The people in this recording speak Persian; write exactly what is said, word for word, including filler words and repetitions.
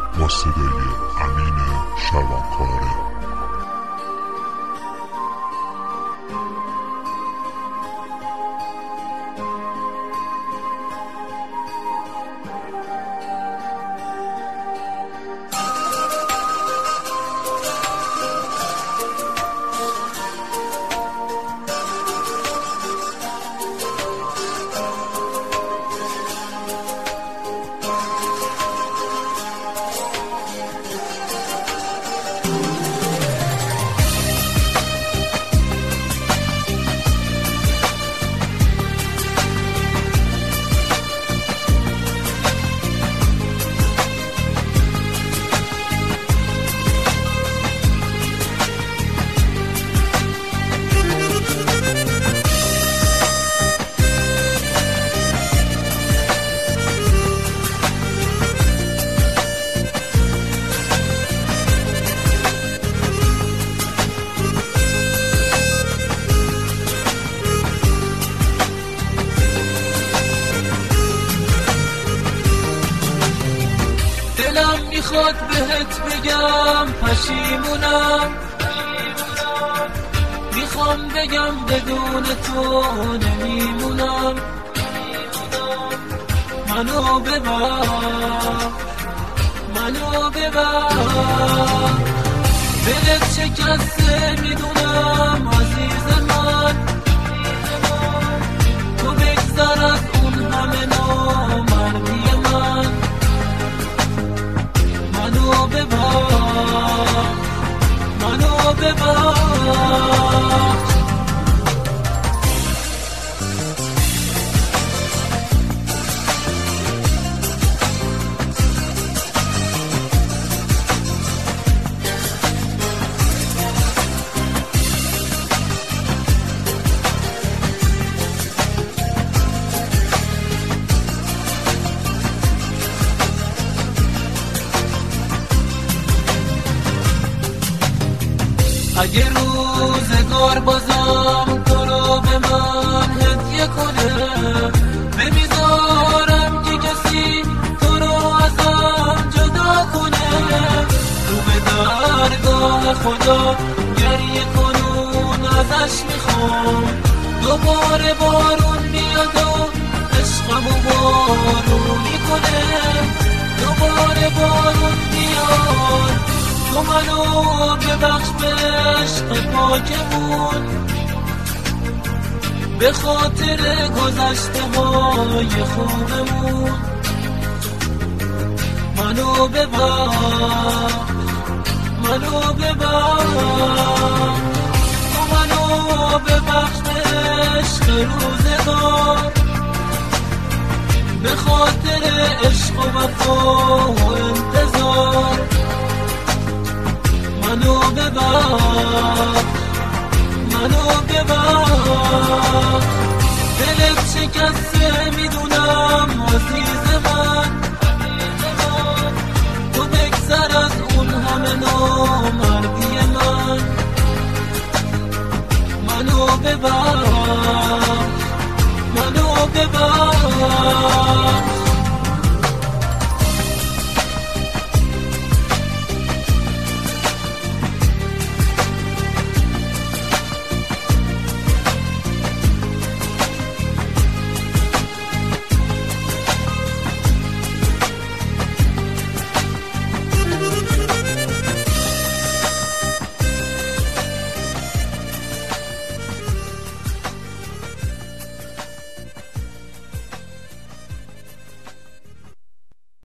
با صدای امین شبانکاره. میخواد بهت بگم پشیمونم، میخوام بگم بدون تو نمیمونم. منو ببر منو ببر، دلت شکسته میدونم عزیز من. تو بگذر از اون همه نامردی من. منو ببر منو ببر. اگه روزگار بازم تو رو به من هدیه کنه، نمیذارم که کسی تو رو ازم جدا کنه. تو به درگاه خدا گریه کنون ازش میخوام، دوباره بارون میاد و عشقمو بارونی کنه. دوباره بارون میاد، تو منو ببخش به عشق پاکمون، به خاطر گذشته های خوبمون. منو ببر منو ببر، تو منو ببخش به عشق روزگار، به خاطر عشق و وفا و انتظار. منو ببر منو ببر، دلت شکسته